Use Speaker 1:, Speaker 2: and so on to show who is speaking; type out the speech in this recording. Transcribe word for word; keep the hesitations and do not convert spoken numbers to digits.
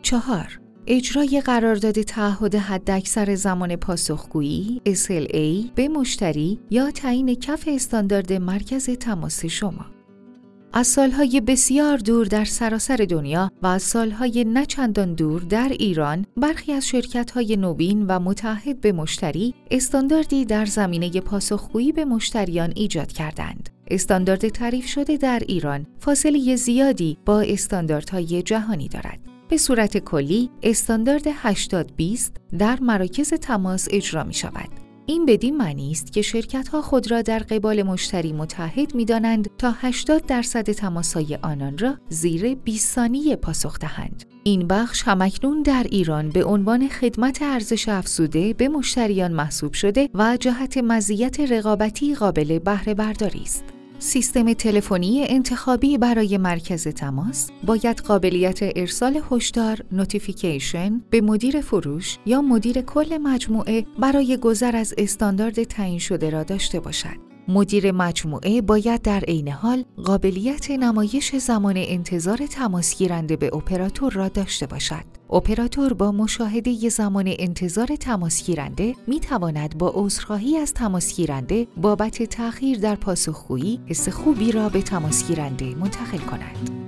Speaker 1: چهار. اجرای قرارداد تعهد حداکثر زمان پاسخگویی اس ال ای به مشتری یا تعیین کف استاندارد مرکز تماس شما. از سالهای بسیار دور در سراسر دنیا و از سالهای نچندان دور در ایران، برخی از شرکت‌های نوین و متعهد به مشتری استانداردی در زمینه پاسخگویی به مشتریان ایجاد کردند. استاندارد تعریف شده در ایران فاصله زیادی با استانداردهای جهانی دارد. به صورت کلی، استاندارد هشتاد بیست در مراکز تماس اجرا می شود. این بدین معنی است که شرکت‌ها خود را در قبال مشتری متعهد می‌دانند تا هشتاد درصد تماس‌های آنان را زیر بیست ثانیه پاسخ دهند. این بخش همکنون در ایران به عنوان خدمت ارزش افزوده به مشتریان محسوب شده و جهت مزیت رقابتی قابل بهره برداری است. سیستم تلفنی انتخابی برای مرکز تماس باید قابلیت ارسال هشدار نوتیفیکیشن به مدیر فروش یا مدیر کل مجموعه برای گذر از استاندارد تعیین شده را داشته باشد. مدیر مجموعه باید در عین حال قابلیت نمایش زمان انتظار تماس گیرنده به اپراتور را داشته باشد. اپراتور با مشاهده زمان انتظار تماس گیرنده می تواند با عذرخواهی از تماس گیرنده بابت تأخیر در پاسخگویی حس خوبی را به تماس گیرنده منتقل کند.